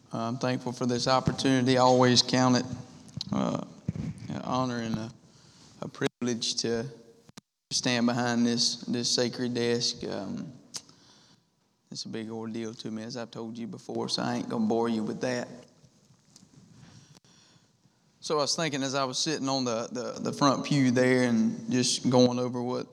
I'm thankful for this opportunity. I always count it an honor and a privilege to stand behind this sacred desk. It's a big ordeal to me, as I've told you before, so I ain't going to bore you with that. So I was thinking as I was sitting on the front pew there and just going over what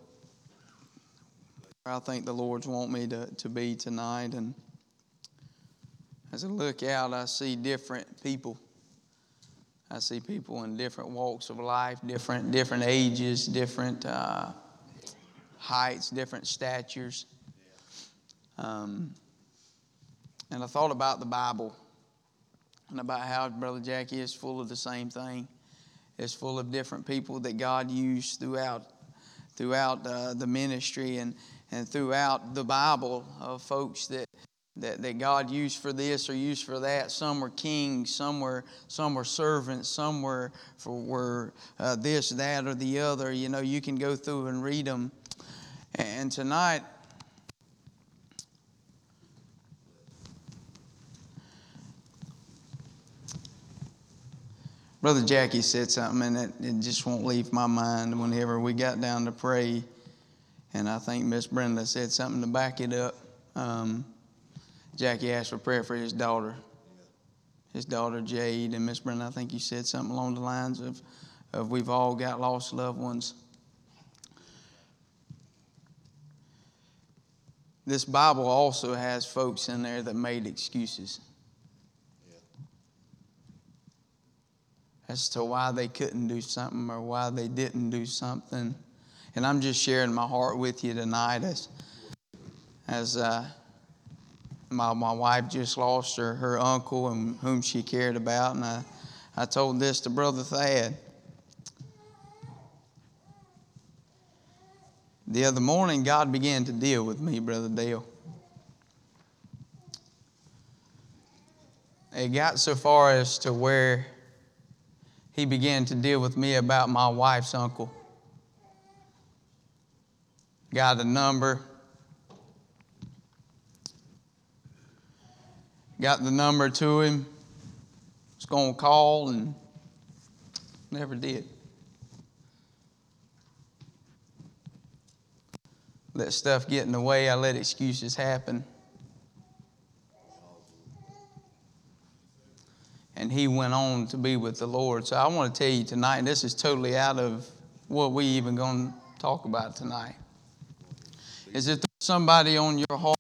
I think the Lord's want me to be tonight. And as I look out, I see different people. I see people in different walks of life, different ages, different heights, different statures. And I thought about the Bible and about how Brother Jackie is full of the same thing. It's full of different people that God used throughout the ministry and throughout the Bible of folks that God used for this or used for that. Some were kings, some were servants, some were this, that, or the other. You know, you can go through and read them. And tonight, Brother Jackie said something, and it just won't leave my mind whenever we got down to pray. And I think Miss Brenda said something to back it up. Jackie asked for prayer for his daughter Jade. And Miss Brenda, I think you said something along the lines of we've all got lost loved ones. This Bible also has folks in there that made excuses as to why they couldn't do something or why they didn't do something. And I'm just sharing my heart with you tonight as my wife just lost her uncle and whom she cared about. And I told this to Brother Thad. The other morning, God began to deal with me, Brother Dale. It got so far as to where He began to deal with me about my wife's uncle. Got a number. Got the number to him. Was going to call and never did. Let stuff get in the way. I let excuses happen. And he went on to be with the Lord. So I want to tell you tonight, and this is totally out of what we even going to talk about tonight. Is if there's somebody on your heart,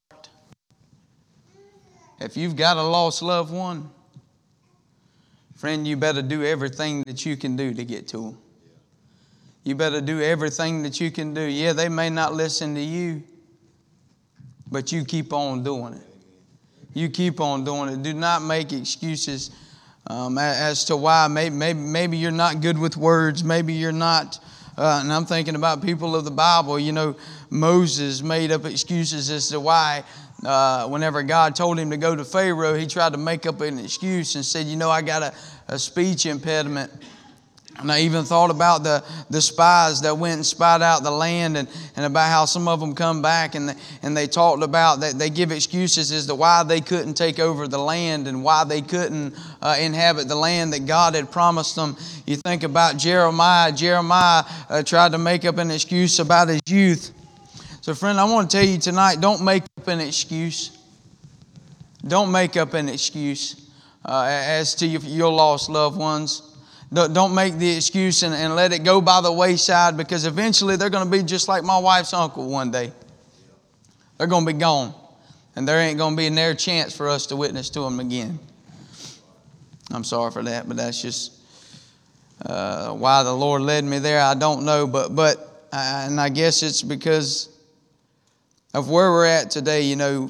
if you've got a lost loved one, friend, you better do everything that you can do to get to them. You better do everything that you can do. Yeah, they may not listen to you, but you keep on doing it. You keep on doing it. Do not make excuses as to why. Maybe you're not good with words. Maybe you're not. And I'm thinking about people of the Bible. You know, Moses made up excuses as to why whenever God told him to go to Pharaoh, he tried to make up an excuse and said, you know, I got a speech impediment. And I even thought about the spies that went and spied out the land and about how some of them come back and they talked about that they give excuses as to why they couldn't take over the land and why they couldn't inhabit the land that God had promised them. You think about Jeremiah. Jeremiah tried to make up an excuse about his youth. So friend, I want to tell you tonight, don't make up an excuse. Don't make up an excuse as to your lost loved ones. Don't make the excuse and let it go by the wayside, because eventually they're going to be just like my wife's uncle one day. They're going to be gone. And there ain't going to be near chance for us to witness to them again. I'm sorry for that, but that's just why the Lord led me there. I don't know, but and I guess it's because of where we're at today. You know,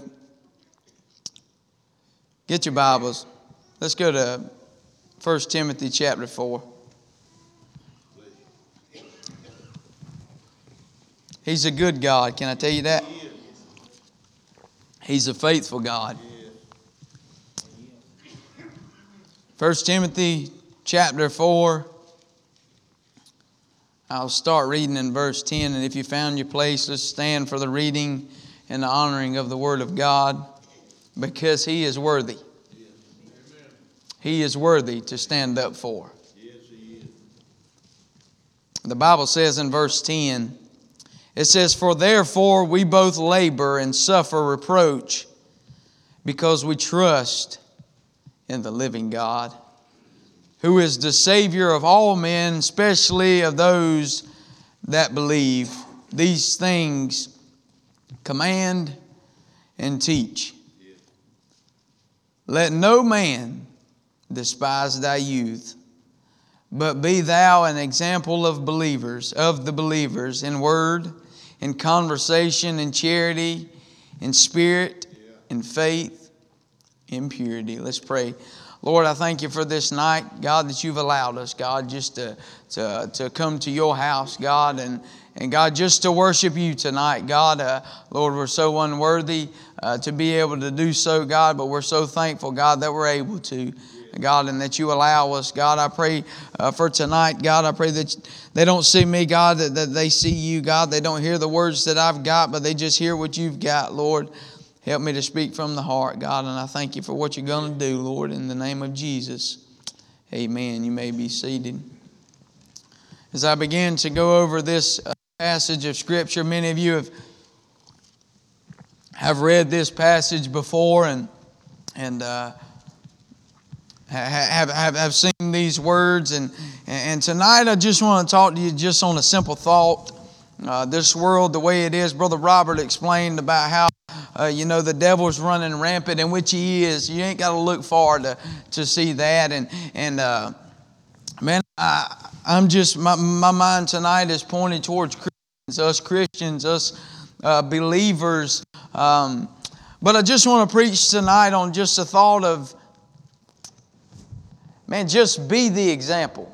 get your Bibles. Let's go to 1 Timothy chapter 4. He's a good God. Can I tell you that? He's a faithful God. 1 Timothy chapter 4. I'll start reading in verse 10. And if you found your place, let's stand for the reading and the honoring of the Word of God, because He is worthy. He is worthy to stand up for. The Bible says in verse 10, it says, "For therefore we both labor and suffer reproach, because we trust in the living God, who is the Savior of all men, especially of those that believe. These things command and teach. Let no man despise thy youth, but be thou an example of the believers, in word, in conversation, in charity, in spirit, in faith, in purity." Let's pray. Lord, I thank You for this night, God, that You've allowed us, God, just to come to Your house, God, and God, just to worship You tonight, God. Lord, we're so unworthy to be able to do so, God, but we're so thankful, God, that we're able to, God, and that You allow us. God, I pray for tonight, God, I pray that they don't see me, God, that they see You, God. They don't hear the words that I've got, but they just hear what You've got, Lord. Help me to speak from the heart, God, and I thank You for what You're going to do, Lord, in the name of Jesus. Amen. You may be seated. As I begin to go over this passage of Scripture, many of you have read this passage before and have seen these words. And tonight I just want to talk to you just on a simple thought. This world, the way it is, Brother Robert explained about how the devil's running rampant, in which he is. You ain't got to look far to see that. Man, I'm just my mind tonight is pointed towards Christians, us believers. But I just want to preach tonight on just the thought of, man, just be the example.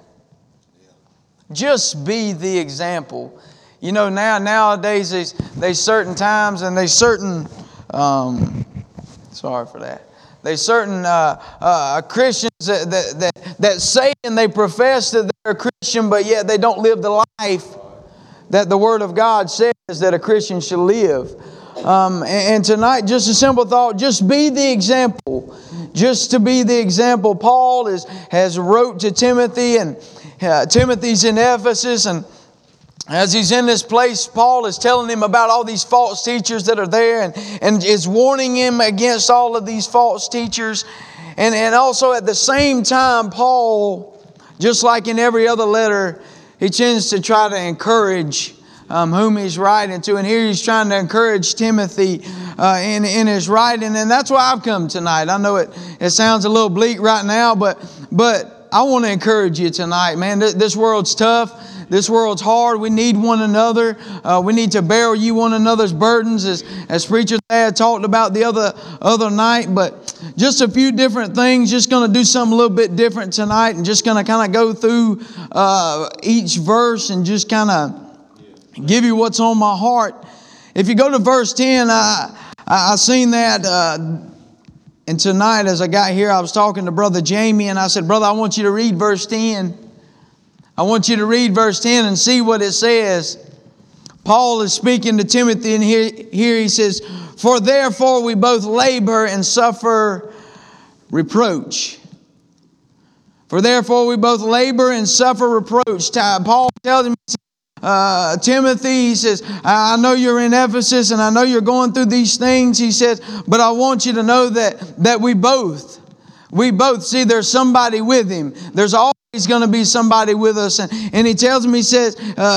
Just be the example. Nowadays there's certain times and there's certain sorry for that. There's certain Christians that say and they profess that they're a Christian, but yet they don't live the life that the Word of God says that a Christian should live. And tonight, just a simple thought: just be the example. Just to be the example. Paul has wrote to Timothy, and Timothy's in Ephesus, and as he's in this place, Paul is telling him about all these false teachers that are there, and is warning him against all of these false teachers. And also at the same time, Paul, just like in every other letter, he tends to try to encourage whom he's writing to. And here he's trying to encourage Timothy in his writing. And that's why I've come tonight. I know it sounds a little bleak right now, but I want to encourage you tonight, man. This world's tough. This world's hard. We need one another. We need to bear you one another's burdens, as Preacher Thad talked about the other night. But just a few different things. Just going to do something a little bit different tonight, and just going to kind of go through each verse and just kind of give you what's on my heart. If you go to verse 10, I seen that. And tonight, as I got here, I was talking to Brother Jamie, and I said, "Brother, I want you to read verse 10. I want you to read verse 10 and see what it says." Paul is speaking to Timothy, and here he says, "For therefore we both labor and suffer reproach." For therefore we both labor and suffer reproach. Paul tells him, Timothy, he says, "I know you're in Ephesus and I know you're going through these things." He says, "But I want you to know that we both, see, there's somebody with him. There's always going to be somebody with us." And he tells me, he says,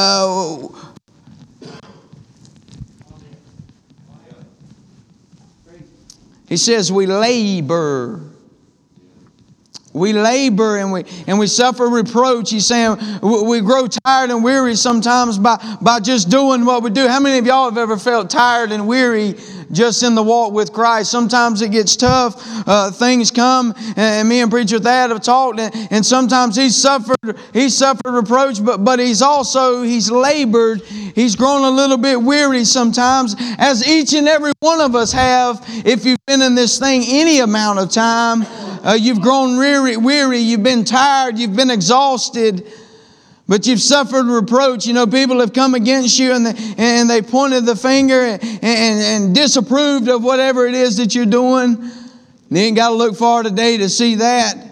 we labor. We labor and we suffer reproach. He's saying we grow tired and weary sometimes by just doing what we do. How many of y'all have ever felt tired and weary just in the walk with Christ? Sometimes it gets tough. Things come, and me and Preacher Thad have talked, and sometimes he's suffered reproach, but he's labored. He's grown a little bit weary sometimes, as each and every one of us have. If you've been in this thing any amount of time, you've grown weary, you've been tired, you've been exhausted, but you've suffered reproach. People have come against you and they pointed the finger and disapproved of whatever it is that you're doing. You ain't got to look far today to see that.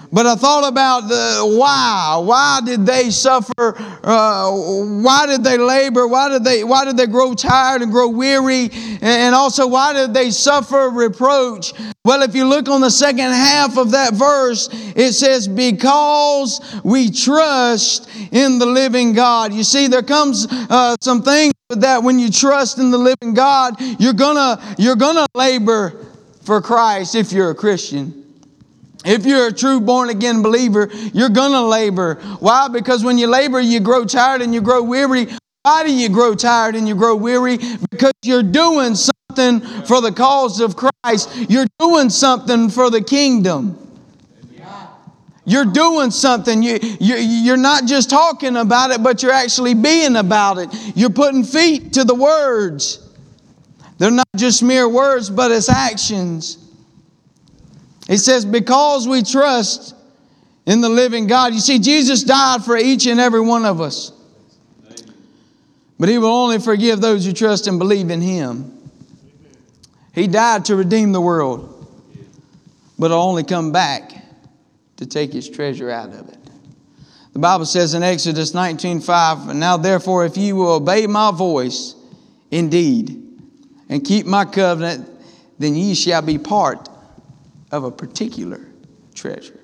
But I thought about the why. Why did they suffer? Why did they labor? Why did they grow tired and grow weary? And also, why did they suffer reproach? Well, if you look on the second half of that verse, it says, because we trust in the living God. You see, there comes some things with that. When you trust in the living God, you're gonna labor for Christ if you're a Christian. If you're a true born-again believer, you're going to labor. Why? Because when you labor, you grow tired and you grow weary. Why do you grow tired and you grow weary? Because you're doing something for the cause of Christ. You're doing something for the kingdom. You're doing something. You're not just talking about it, but you're actually being about it. You're putting feet to the words. They're not just mere words, but it's actions. It says, because we trust in the living God. You see, Jesus died for each and every one of us. But He will only forgive those who trust and believe in Him. He died to redeem the world. But He'll only come back to take His treasure out of it. The Bible says in Exodus 19:5, "And now therefore, if you will obey my voice indeed, and keep my covenant, then ye shall be part of a particular treasure."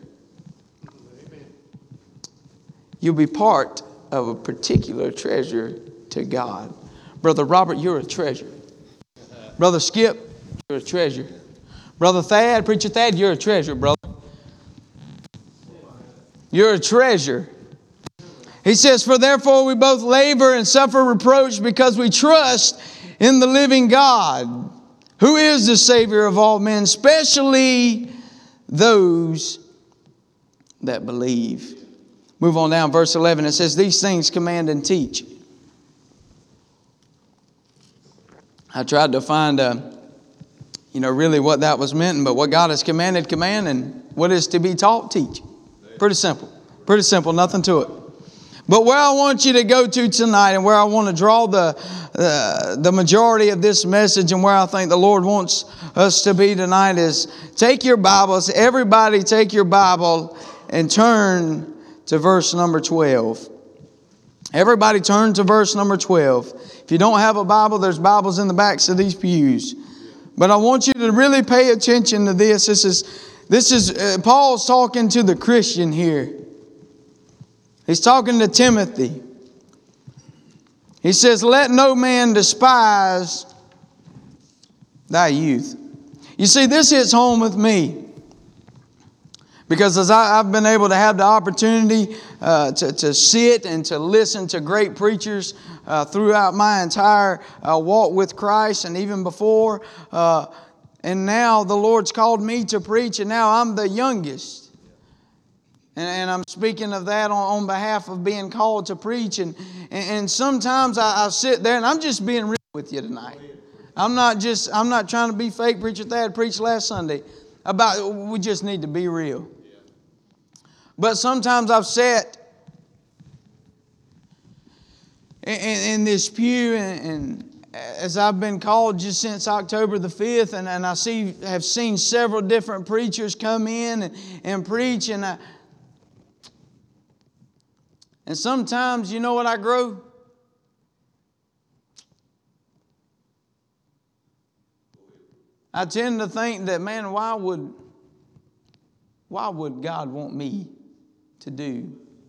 You'll be part of a particular treasure to God. Brother Robert, you're a treasure. Brother Skip, you're a treasure. Brother Thad, Preacher Thad, you're a treasure, brother. You're a treasure. He says, "For therefore we both labor and suffer reproach because we trust in the living God, who is the Savior of all men, especially those that believe." Move on down, verse 11. It says, "These things command and teach." I tried to find, really what that was meant, but what God has commanded, command, and what is to be taught, teach. Pretty simple. Pretty simple, nothing to it. But where I want you to go to tonight, and where I want to draw the majority of this message, and where I think the Lord wants us to be tonight, is take your Bibles. Everybody take your Bible and turn to verse number 12. Everybody turn to verse number 12. If you don't have a Bible, there's Bibles in the backs of these pews. But I want you to really pay attention to this. This is Paul's talking to the Christian here. He's talking to Timothy. He says, "Let no man despise thy youth." You see, this hits home with me. Because as I've been able to have the opportunity to sit and to listen to great preachers throughout my entire walk with Christ, and even before. And now the Lord's called me to preach, and now I'm the youngest. And I'm speaking of that on behalf of being called to preach. And sometimes I sit there, and I'm just being real with you tonight. I'm not trying to be fake. Preacher Thad preached last Sunday about we just need to be real. But sometimes I've sat in this pew, and as I've been called just since October the 5th, and I have seen several different preachers come in and preach, and sometimes, you know what I grow? I tend to think that, man, why would God want me to do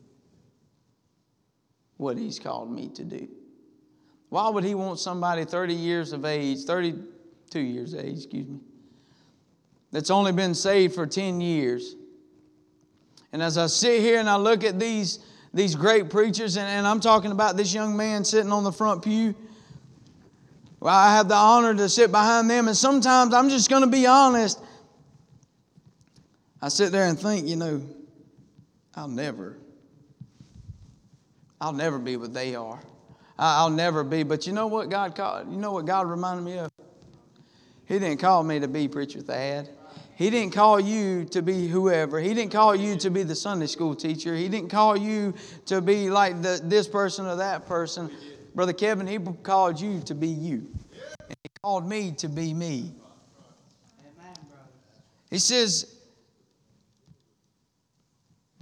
what He's called me to do? Why would He want somebody 32 years of age, that's only been saved for 10 years? And as I sit here and I look at these great preachers, and I'm talking about this young man sitting on the front pew. Well, I have the honor to sit behind them, and sometimes I'm just going to be honest. I sit there and think, I'll never be what they are. I'll never be. But you know what God reminded me of? He didn't call me to be Preacher Thad. He didn't call you to be whoever. He didn't call you to be the Sunday school teacher. He didn't call you to be like this person or that person. Brother Kevin, He called you to be you. And He called me to be me. He says,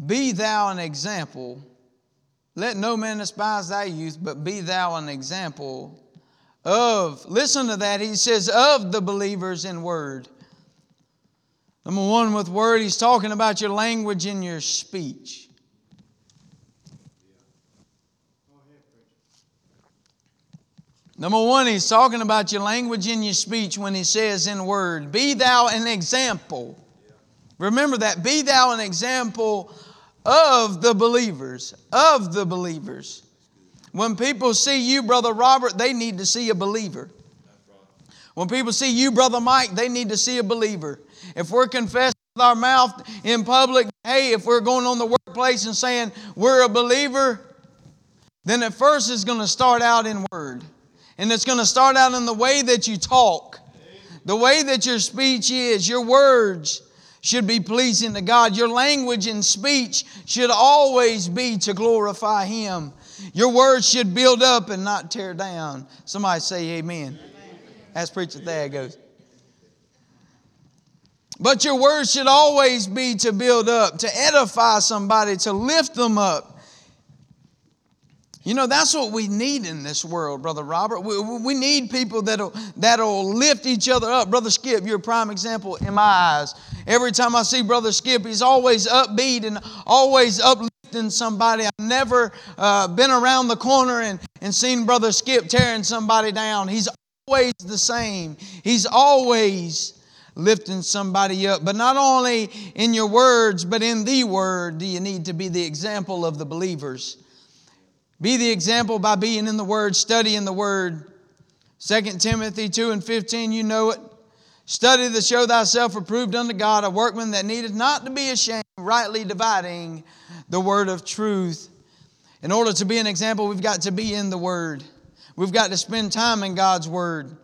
be thou an example. Let no man despise thy youth, but be thou an example of, listen to that, he says, of the believers in word. Number one, with word, he's talking about your language and your speech. Number one, he's talking about your language and your speech when he says in word, be thou an example. Remember that, be thou an example of the believers, of the believers. When people see you, Brother Robert, they need to see a believer. When people see you, Brother Mike, they need to see a believer. If we're confessing with our mouth in public, hey, if we're going on the workplace and saying we're a believer, then at first it's going to start out in word. And it's going to start out in the way that you talk, the way that your speech is. Your words should be pleasing to God. Your language and speech should always be to glorify Him. Your words should build up and not tear down. Somebody say amen. That's preacher. There it goes. But your words should always be to build up, to edify somebody, to lift them up. You know, that's what we need in this world, Brother Robert. We need people that'll lift each other up. Brother Skip, you're a prime example in my eyes. Every time I see Brother Skip, he's always upbeat and always uplifting somebody. I've never been around the corner and seen Brother Skip tearing somebody down. He's always the same. He's always lifting somebody up. But not only in your words, but in the Word do you need to be the example of the believers. Be the example by being in the Word, studying the Word. 2 Timothy 2:15, you know it. Study to show thyself approved unto God, a workman that needeth not to be ashamed, rightly dividing the word of truth. In order to be an example, we've got to be in the Word. We've got to spend time in God's Word.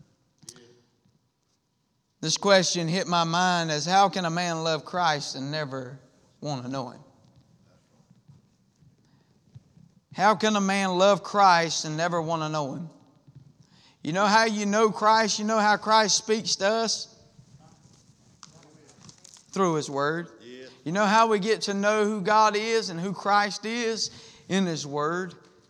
This question hit my mind as, how can a man love Christ and never want to know Him? How can a man love Christ and never want to know Him? You know how you know Christ? You know how Christ speaks to us? Through His Word. You know how we get to know who God is and who Christ is? In His Word.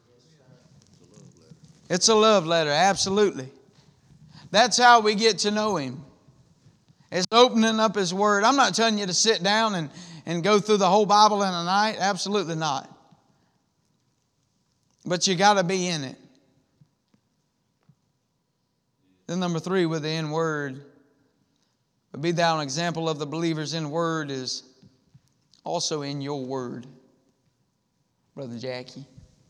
It's a love letter, absolutely. That's how we get to know Him. It's opening up His Word. I'm not telling you to sit down and go through the whole Bible in a night. Absolutely not. But you got to be in it. Then number 3, with the in word. But be thou an example of the believers in word is also in your word. Brother Jackie.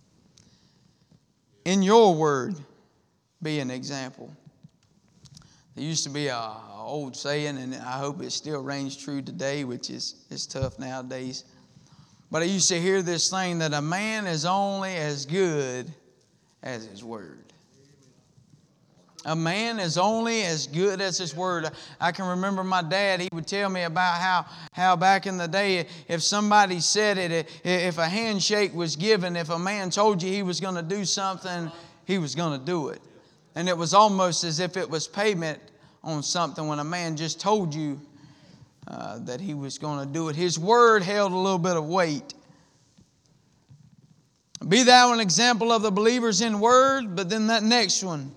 In your word, be an example. There used to be an old saying, and I hope it still reigns true today, which is tough nowadays. But I used to hear this thing that a man is only as good as his word. A man is only as good as his word. I can remember my dad, he would tell me about how back in the day, if somebody said it, if a handshake was given, if a man told you he was going to do something, he was going to do it. And it was almost as if it was payment on something when a man just told you that he was going to do it. His word held a little bit of weight. Be thou an example of the believers in word, but then that next one.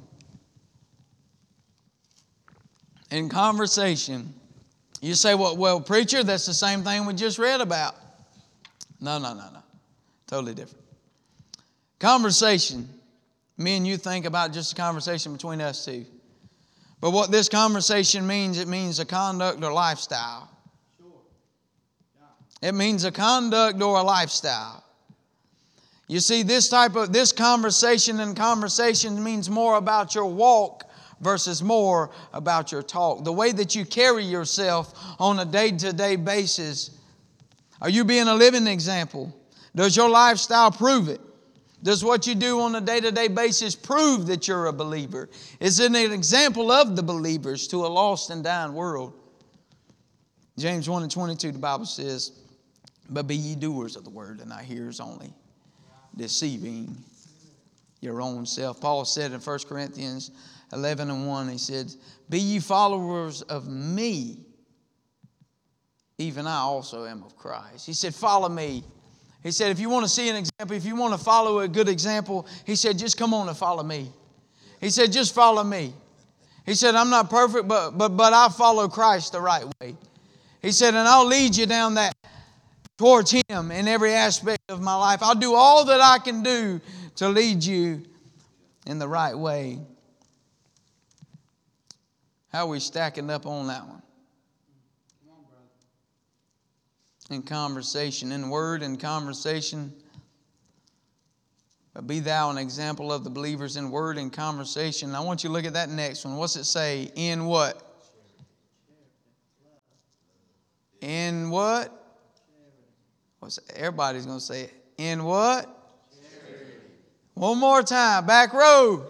In conversation. You say, well, preacher, that's the same thing we just read about. No. Totally different. Conversation. Me and you think about just a conversation between us two. But what this conversation means, it means a conduct or lifestyle. It means a conduct or a lifestyle. You see, this conversation and conversation means more about your walk versus more about your talk. The way that you carry yourself on a day-to-day basis. Are you being a living example? Does your lifestyle prove it? Does what you do on a day-to-day basis prove that you're a believer? Is it an example of the believers to a lost and dying world? James 1:22, the Bible says, but be ye doers of the word and not hearers only, deceiving your own self. Paul said in 1 Corinthians 11:1, he said, be ye followers of me even I also am of Christ. He said, follow me. He said, if you want to see an example, if you want to follow a good example, he said, just come on and follow me. He said, just follow me. He said, I'm not perfect, but I follow Christ the right way. He said, and I'll lead you down that towards Him in every aspect of my life. I'll do all that I can do to lead you in the right way. How are we stacking up on that one? In conversation, in word and conversation. But be thou an example of the believers in word and conversation. I want you to look at that next one. What's it say? In what? In what? Everybody's going to say it. In what? Charity. One more time. Back row.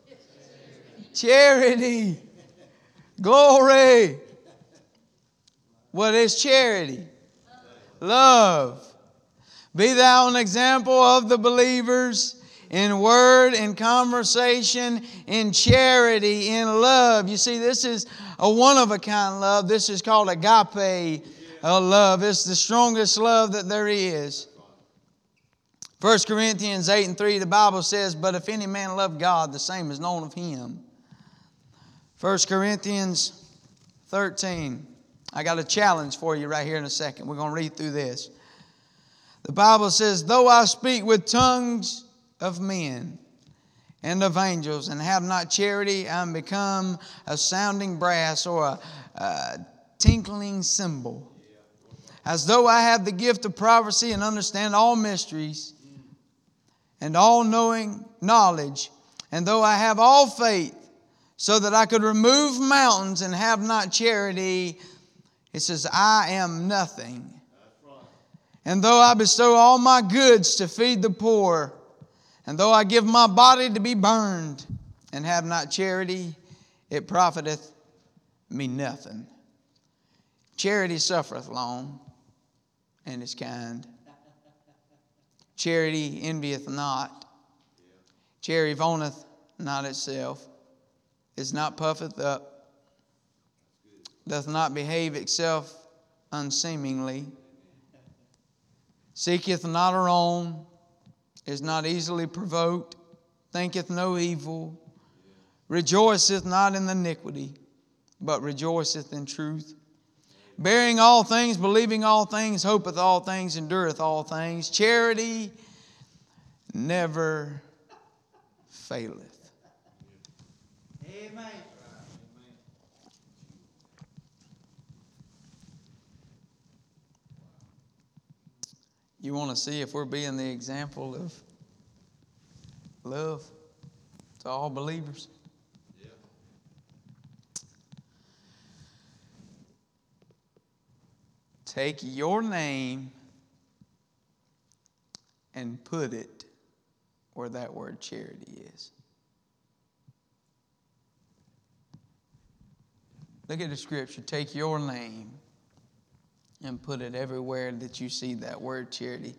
Charity. Glory. What is charity? Love. Be thou an example of the believers in word, in conversation, in charity, in love. You see, this is a one-of-a-kind love. This is called agape love. It's the strongest love that there is. 1 Corinthians 8:3, the Bible says, but if any man love God, the same is known of him. 1 Corinthians 13. I got a challenge for you right here in a second. We're going to read through this. The Bible says, though I speak with tongues of men and of angels and have not charity, I am become a sounding brass or a tinkling cymbal. As though I have the gift of prophecy and understand all mysteries and all knowing knowledge, and though I have all faith so that I could remove mountains and have not charity, it says, I am nothing. And though I bestow all my goods to feed the poor, and though I give my body to be burned, and have not charity, it profiteth me nothing. Charity suffereth long, and is kind. Charity envieth not. Charity vaunteth not itself, is not puffeth up, doth not behave itself unseemingly, seeketh not her own, is not easily provoked, thinketh no evil, rejoiceth not in iniquity, but rejoiceth in truth. Bearing all things, believing all things, hopeth all things, endureth all things. Charity never faileth. Amen. You want to see if we're being the example of love to all believers? Yeah. Take your name and put it where that word charity is. Look at the scripture. Take your name and put it everywhere that you see that word charity.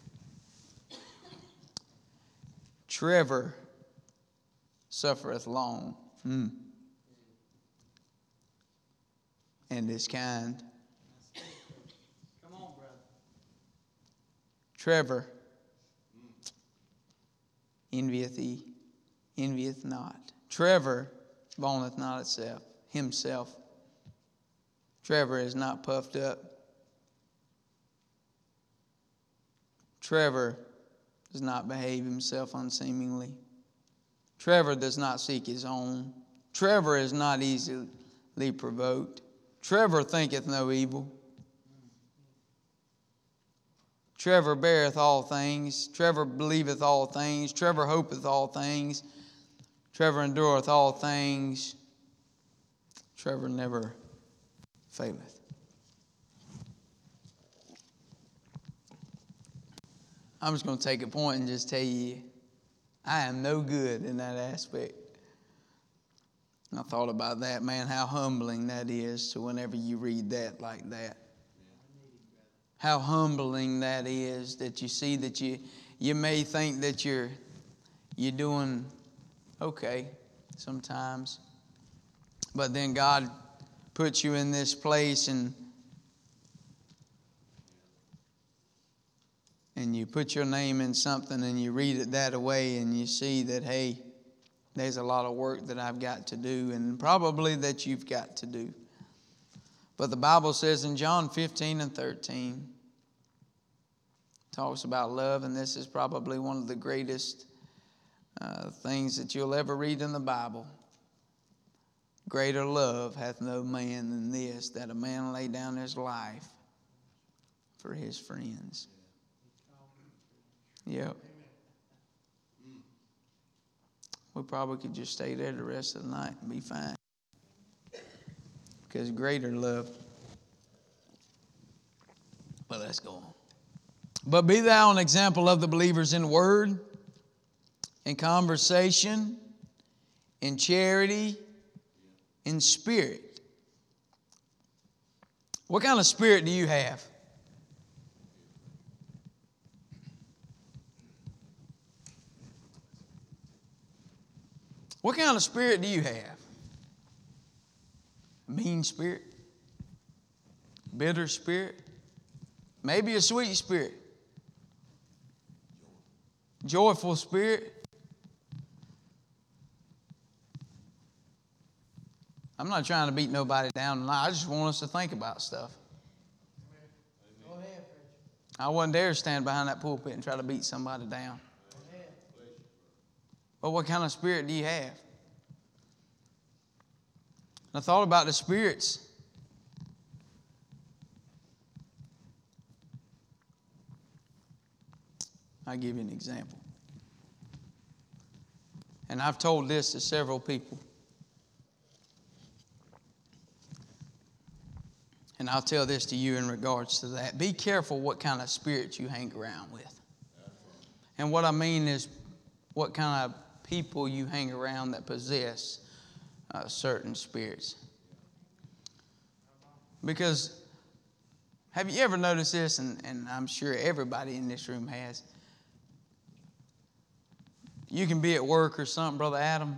Trevor suffereth long, and is kind. Come on, brother. Trevor envieth not. Trevor vaunteth not himself. Trevor is not puffed up. Trevor does not behave himself unseemingly. Trevor does not seek his own. Trevor is not easily provoked. Trevor thinketh no evil. Trevor beareth all things. Trevor believeth all things. Trevor hopeth all things. Trevor endureth all things. Trevor never faileth. I'm just going to take a point and just tell you, I am no good in that aspect. And I thought about that, man, how humbling that is to whenever you read that like that. How humbling that is that you see that you may think that you're doing okay sometimes. But then God puts you in this place and and you put your name in something and you read it that way and you see that, hey, there's a lot of work that I've got to do and probably that you've got to do. But the Bible says in John 15 and 13, talks about love, and this is probably one of the greatest things that you'll ever read in the Bible. Greater love hath no man than this, that a man lay down his life for his friends. Yep. We probably could just stay there the rest of the night and be fine. Because greater love. But let's go on. But be thou an example of the believers in word, in conversation, in charity, in spirit. What kind of spirit do you have? What kind of spirit do you have? A mean spirit? Bitter spirit? Maybe a sweet spirit? Joyful spirit? I'm not trying to beat nobody down tonight. I just want us to think about stuff. I wouldn't dare stand behind that pulpit and try to beat somebody down. But what kind of spirit do you have? And I thought about the spirits. I'll give you an example. And I've told this to several people. And I'll tell this to you in regards to that. Be careful what kind of spirits you hang around with. And what I mean is what kind of people you hang around that possess certain spirits. Because have you ever noticed this, and I'm sure everybody in this room has, you can be at work or something, Brother Adam,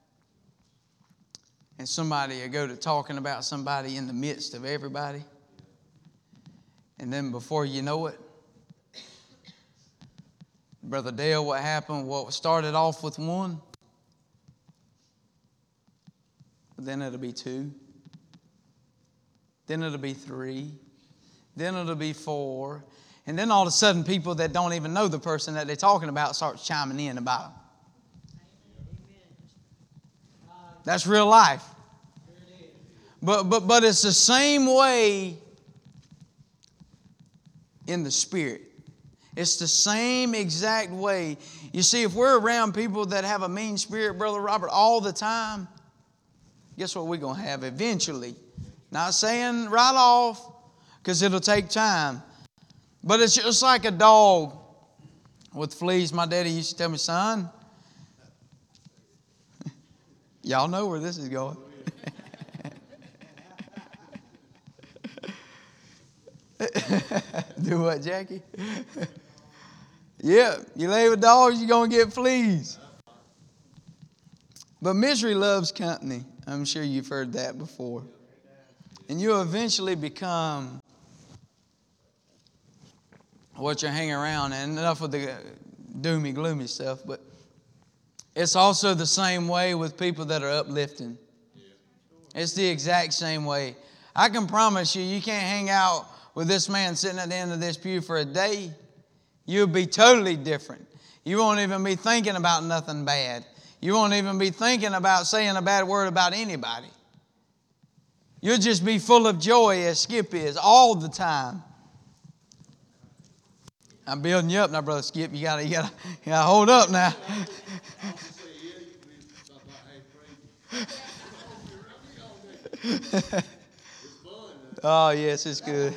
and somebody will go to talking about somebody in the midst of everybody, and then before you know it, Brother Dale, what happened? What started off with one, then it'll be two, then it'll be three, then it'll be four, and then all of a sudden people that don't even know the person that they're talking about start chiming in about them. That's real life. But it's the same way in the spirit. It's the same exact way. You see, if we're around people that have a mean spirit, Brother Robert, all the time, guess what we're going to have eventually? Not saying right off, because it'll take time. But it's just like a dog with fleas. My daddy used to tell me, son, y'all know where this is going. Do what, Jackie? Yeah, you lay with dogs, you're going to get fleas. But misery loves company. I'm sure you've heard that before. And you'll eventually become what you hang around. And enough with the doomy, gloomy stuff, but it's also the same way with people that are uplifting. It's the exact same way. I can promise you, you can't hang out with this man sitting at the end of this pew for a day. You'll be totally different. You won't even be thinking about nothing bad. You won't even be thinking about saying a bad word about anybody. You'll just be full of joy as Skip is all the time. I'm building you up now, Brother Skip. You gotta hold up now. Oh, yes, it's good.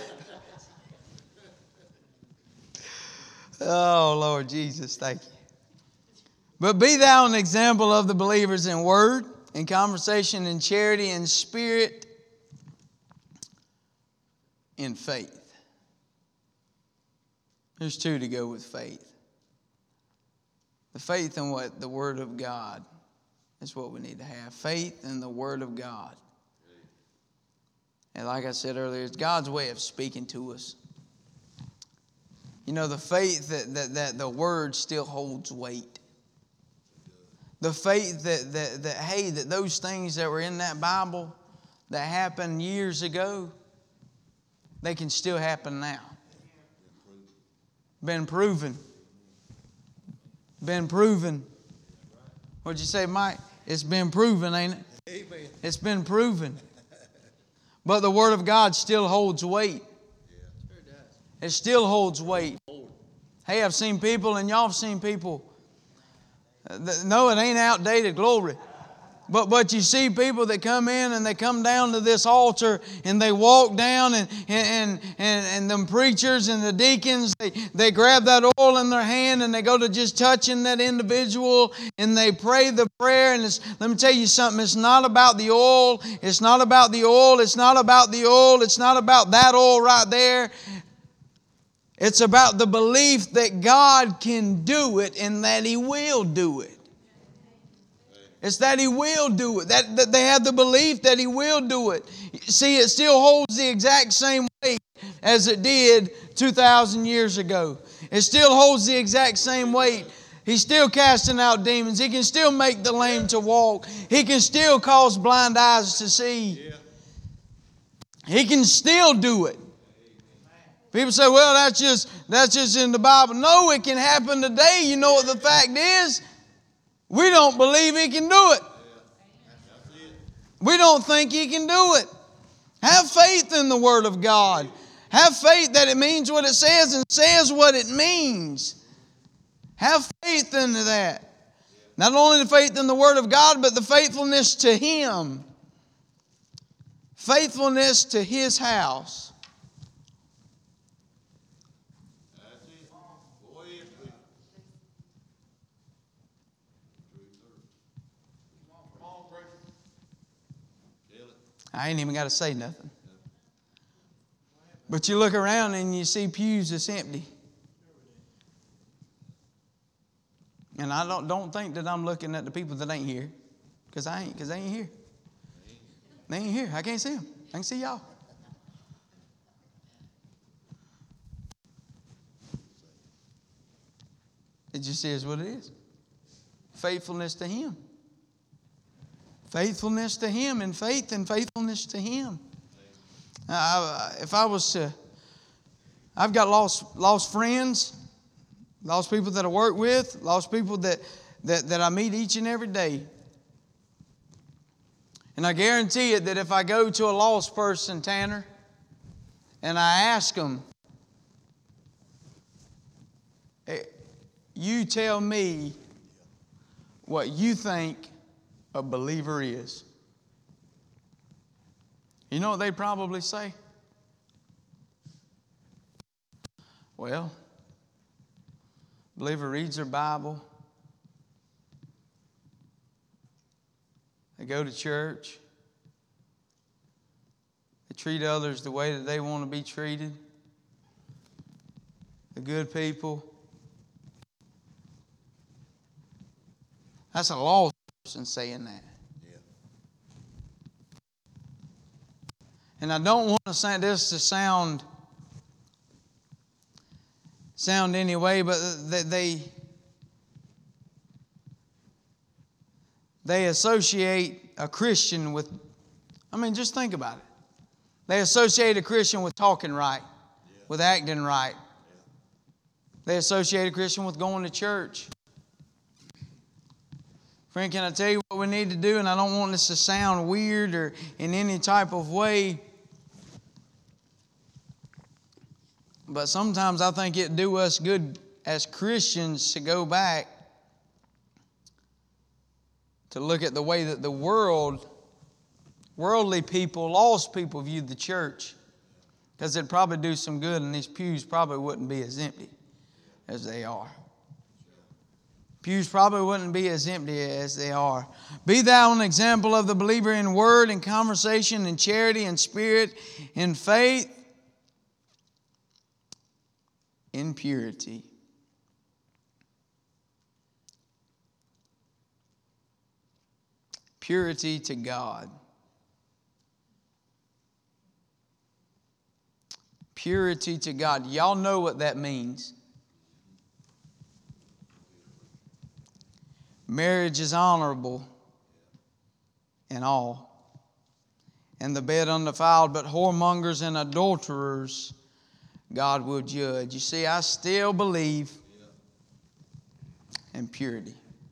Oh, Lord Jesus, thank you. But be thou an example of the believers in word, in conversation, in charity, in spirit, in faith. There's two to go with faith. The faith in what? The Word of God is what we need to have. Faith in the Word of God. And like I said earlier, it's God's way of speaking to us. You know, the faith that the Word still holds weight. The faith that those things that were in that Bible that happened years ago, they can still happen now. Been proven. Been proven. What'd you say, Mike? It's been proven, ain't it? Amen. It's been proven. But the Word of God still holds weight. It still holds weight. Hey, I've seen people, and y'all have seen people. No, it ain't outdated, glory. But you see people that come in and they come down to this altar and they walk down and them preachers and the deacons, they grab that oil in their hand and they go to just touching that individual and they pray the prayer. And let me tell you something, it's not about the oil. It's not about the oil. It's not about the oil. It's not about that oil right there. It's about the belief that God can do it and that He will do it. It's that He will do it. That they have the belief that He will do it. See, it still holds the exact same weight as it did 2,000 years ago. It still holds the exact same weight. He's still casting out demons. He can still make the lame to walk. He can still cause blind eyes to see. He can still do it. People say, well, that's just in the Bible. No, it can happen today. You know what the fact is? We don't believe He can do it. We don't think He can do it. Have faith in the Word of God. Have faith that it means what it says and says what it means. Have faith into that. Not only the faith in the Word of God, but the faithfulness to Him. Faithfulness to His house. I ain't even got to say nothing. But you look around and you see pews that's empty. And I don't think that I'm looking at the people that ain't here. Because they ain't here. They ain't here. I can't see them. I can see y'all. It just is what it is. Faithfulness to Him. Faithfulness to Him and faith and faithfulness to Him. If I was to, I've got lost friends, lost people that I work with, lost people that I meet each and every day. And I guarantee it that if I go to a lost person, Tanner, and I ask them, hey, you tell me what you think a believer is. You know what they probably say? Well, believer reads their Bible. They go to church. They treat others the way that they want to be treated. They're good people. That's a lost person saying that. And I don't want to say this to sound anyway, but they associate a Christian with, just think about it. They associate a Christian with talking right, with acting right. They associate a Christian with going to church. Friend, can I tell you what we need to do? And I don't want this to sound weird or in any type of way. But sometimes I think it'd do us good as Christians to go back to look at the way that the worldly people, lost people view the church. Because it'd probably do some good and these pews probably wouldn't be as empty as they are. Pews probably wouldn't be as empty as they are. Be thou an example of the believer in word and conversation and charity and spirit, in faith, in purity. Purity to God. Purity to God. Y'all know what that means. Marriage is honorable in all, and the bed undefiled, but whoremongers and adulterers God will judge. You see, I still believe in purity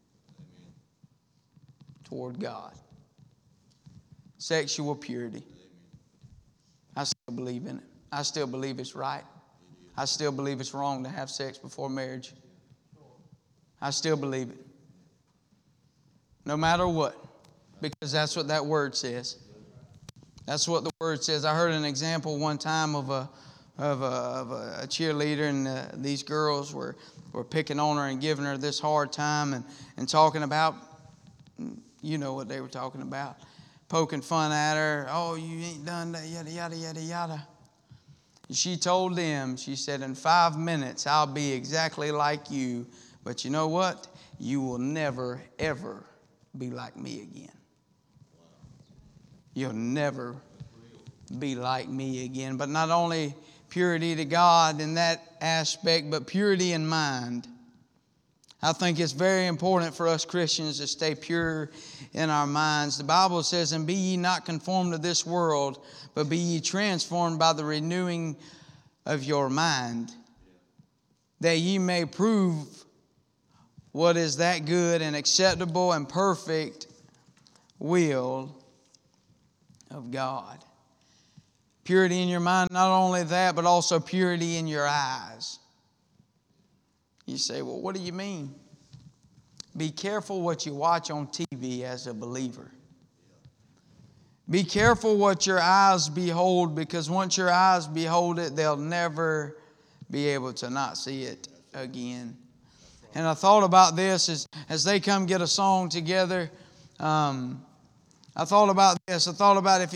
toward God. Sexual purity. I still believe in it. I still believe it's right. I still believe it's wrong to have sex before marriage. I still believe it. No matter what. Because that's what that word says. That's what the word says. I heard an example one time of a cheerleader, and these girls were picking on her and giving her this hard time and talking about, you know what they were talking about, poking fun at her. Oh, you ain't done that, yada, yada, yada, yada. She told them, she said, in 5 minutes I'll be exactly like you, but you know what? You will never, ever be like me again. You'll never be like me again. But not only purity to God in that aspect, but purity in mind. I think it's very important for us Christians to stay pure in our minds. The Bible says, and be ye not conformed to this world, but be ye transformed by the renewing of your mind, that ye may prove what is that good and acceptable and perfect will of God. Purity in your mind, not only that, but also purity in your eyes. You say, well, what do you mean? Be careful what you watch on TV as a believer. Be careful what your eyes behold, because once your eyes behold it, they'll never be able to not see it again. And I thought about this as they come get a song together. I thought about this. I thought about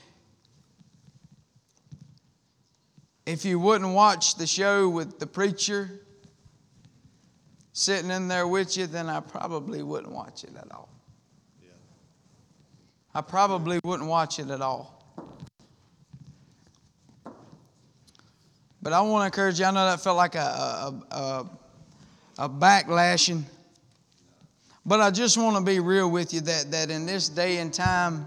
if you wouldn't watch the show with the preacher sitting in there with you, then I probably wouldn't watch it at all. I probably wouldn't watch it at all. But I want to encourage you. I know that felt like a backlashing. But I just want to be real with you that in this day and time,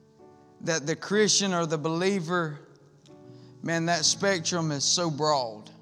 that the Christian or the believer, man, that spectrum is so broad.